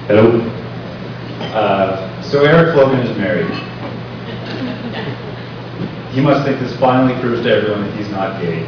Hello. So Eric Flogan is married. He must think this finally proves to everyone that he's not gay.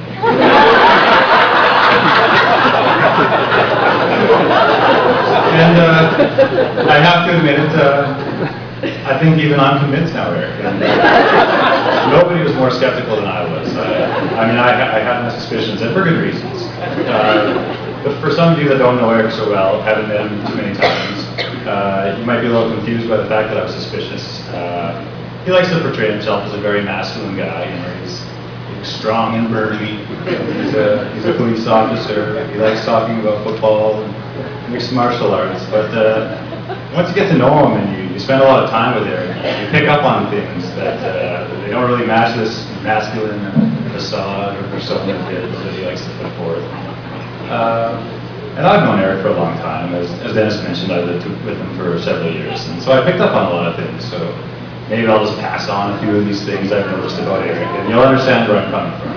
And I have to admit it, I think even I'm convinced now, Eric. And, nobody was more skeptical than I was. I mean, I had my suspicions, and for good reasons. But for some of you that don't know Eric so well, haven't met him too many times, you might be a little confused by the fact that I was suspicious. He likes to portray himself as a very masculine guy. You know, he's strong and burly. He's a police officer. He likes talking about football and mixed martial arts. But once you get to know him and you spend a lot of time with Eric, you pick up on things that they don't really match this masculine facade or persona that he likes to put forth. And I've known Eric for a long time. As Dennis mentioned, I lived with him for several years, and so I picked up on a lot of things. So maybe I'll just pass on a few of these things I've noticed about Eric, and you'll understand where I'm coming from.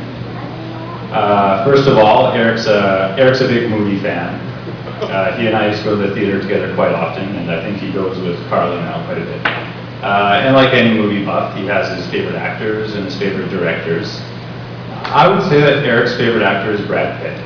First of all, Eric's a big movie fan. He and I used to go to the theater together quite often, and I think he goes with Carla now quite a bit. And like any movie buff, he has his favorite actors and his favorite directors. I would say that Eric's favorite actor is Brad Pitt.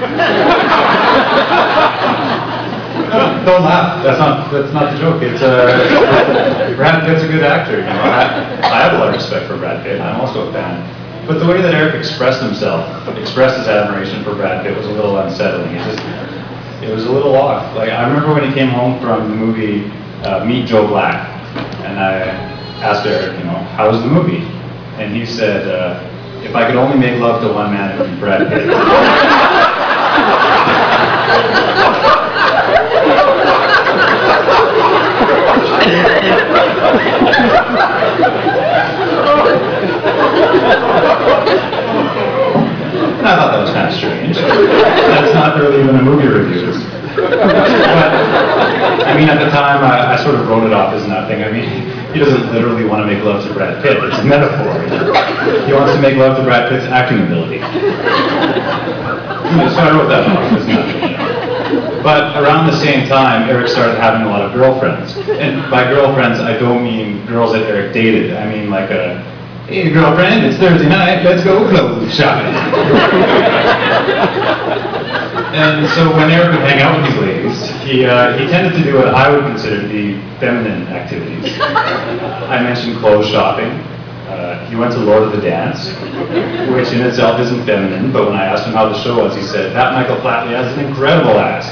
Don't laugh. That's not the joke. It's Brad Pitt's a good actor. You know, I have a lot of respect for Brad Pitt. I'm also a fan. But the way that Eric expressed his admiration for Brad Pitt was a little unsettling. It was a little off. Like, I remember when he came home from the movie Meet Joe Black, and I asked Eric, you know, how was the movie? And he said, if I could only make love to one man, it would be Brad Pitt. I thought that was kind of strange. That's not really even a movie review. But, I mean, at the time, I sort of wrote it off as nothing. I mean, he doesn't literally want to make love to Brad Pitt. It's a metaphor. He wants to make love to Brad Pitt's acting ability. So I wrote that off as nothing. But around the same time, Eric started having a lot of girlfriends. And by girlfriends, I don't mean girls that Eric dated. I mean like a, hey girlfriend, it's Thursday night, let's go clothes shopping. And so when Eric would hang out with these ladies, he tended to do what I would consider to be feminine activities. I mentioned clothes shopping. He went to Lord of the Dance, which in itself isn't feminine, but when I asked him how the show was, he said, that Michael Flatley has an incredible ass.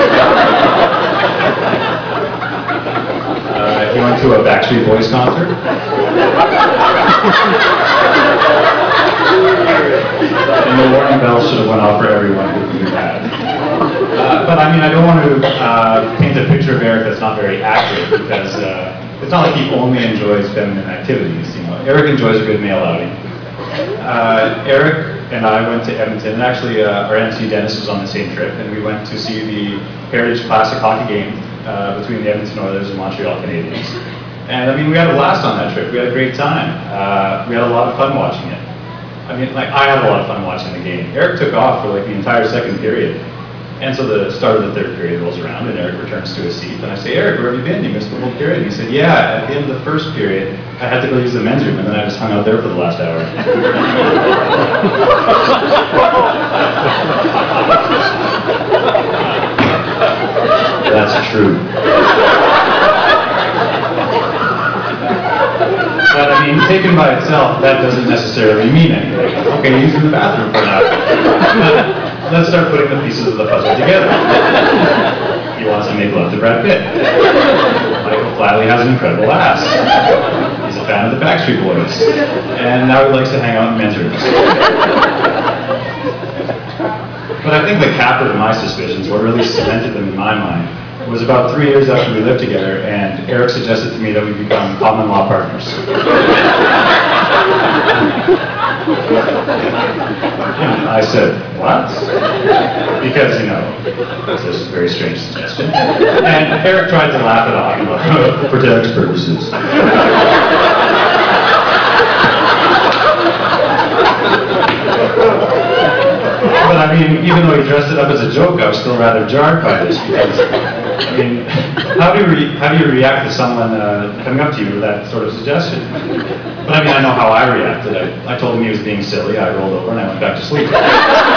He went to a Backstreet Boys concert. And the warning bells should have went off for everyone who could do that. But I mean, I don't want to paint a picture of Eric that's not very accurate, because it's not like he only enjoys feminine activities. You know, Eric enjoys a good male outing. Eric and I went to Edmonton, and actually our MC Dennis was on the same trip, and we went to see the Heritage Classic hockey game between the Edmonton Oilers and Montreal Canadiens. And I mean, we had a blast on that trip. We had a great time. We had a lot of fun watching it. I mean, like, I had a lot of fun watching the game. Eric took off for like the entire second period. And so the start of the third period rolls around, and Eric returns to his seat. And I say, Eric, where have you been? You missed the whole period. And he said, yeah, at the end of the first period, I had to go use the men's room, and then I just hung out there for the last hour. That's true. But I mean, taken by itself, that doesn't necessarily mean anything. Okay, use the bathroom for now. Let's start putting the pieces of the puzzle together. He wants to make love to Brad Pitt. Michael Flatley has an incredible ass. He's a fan of the Backstreet Boys. And now he likes to hang out in men's rooms. But I think the capper to my suspicions, what really cemented them in my mind, was about 3 years after we lived together, and Eric suggested to me that we become common law partners. I said, what? Because, you know, it's a very strange suggestion. And Eric tried to laugh it off, for tax purposes. But I mean, even though he dressed it up as a joke, I was still rather jarred by this, because, I mean, how do you react to someone coming up to you with that sort of suggestion? But I mean, I know how I reacted. I told him he was being silly, I rolled over and I went back to sleep.